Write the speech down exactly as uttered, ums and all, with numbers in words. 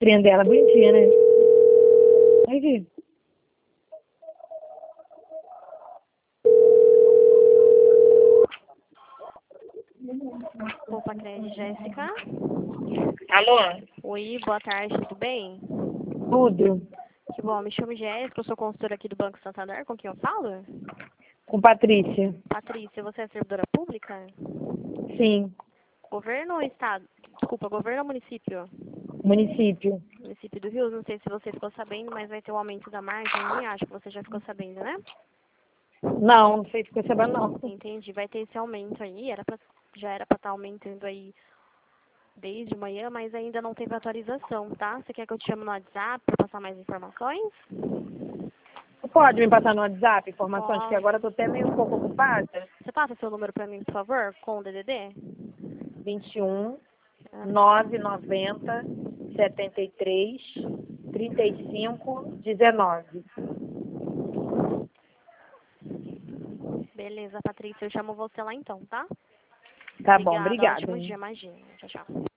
Prender ela bonitinha, né? Aqui. Opa, Crédito, Jéssica. Alô? Oi, boa tarde, tudo bem? Tudo. Que bom, me chamo Jéssica, eu sou consultora aqui do Banco Santander, com quem eu falo? Com Patrícia. Patrícia, você é servidora pública? Sim. Governo ou estado? Desculpa, governo ou município? Município. Município do Rio, não sei se você ficou sabendo, mas vai ter o aumento da margem, nem acho que você já ficou sabendo, né? Não, não sei se ficou sabendo, não. Entendi, vai ter esse aumento aí, era pra, já era para estar aumentando aí desde manhã, mas ainda não teve atualização, tá? Você quer que eu te chame no WhatsApp para passar mais informações? Pode me passar no WhatsApp informações, que Posso. agora eu tô até meio um pouco ocupada. Você passa seu número para mim, por favor, com o D D D? vinte e um, Ah, nove noventa, setenta e três, trinta e cinco, dezenove. beleza, Patrícia, eu chamo você lá então, tá? Tá bom, Obrigada, obrigada. ótimo dia, imagina. Tchau, tchau.